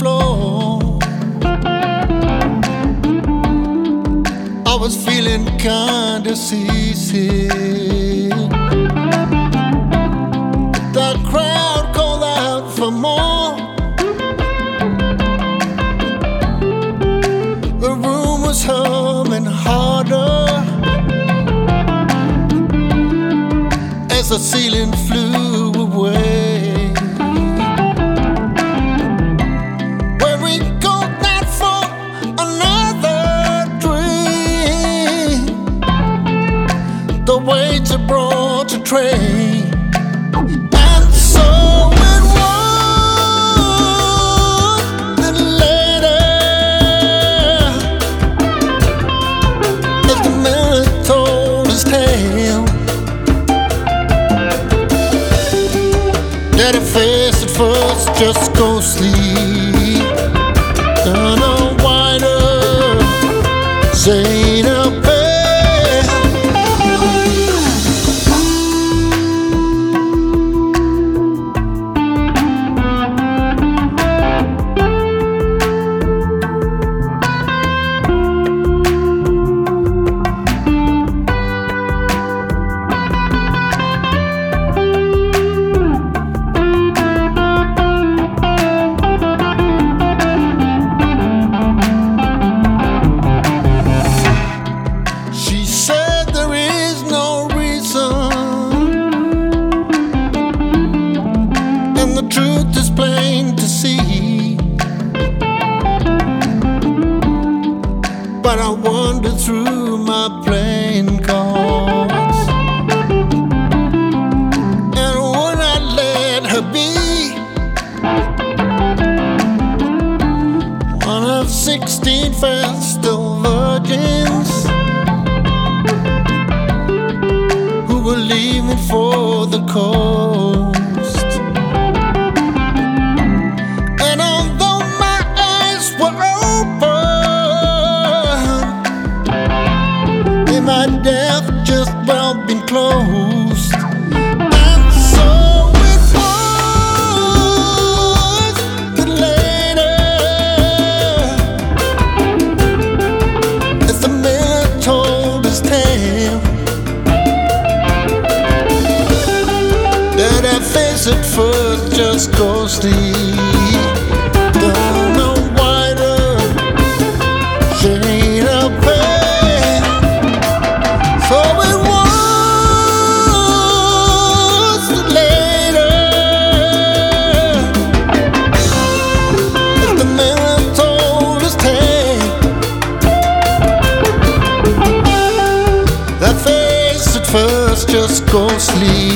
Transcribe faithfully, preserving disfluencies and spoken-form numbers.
floor. I was feeling kinda seasick. The crowd called out for more. The room was humming harder as the ceiling flew away. Where we go not for another drink, the waiter brought a tray. And so it was that later, as the man told his tale, that at first, at first, just go sleep. Turn a wider, say a prayer. She said there is no reason, and the truth is plain to see. But I wandered through my playing cards, and would I let her be one of sixteen festal virgins who were leaving for the coast? And although my eyes were open, they might have just well been closed. And so it was that later, as the man told his tale, that I face at first just go sleep. Down a wider shade of pale. So it was that later, as the man told his tale, that face at first just go sleep.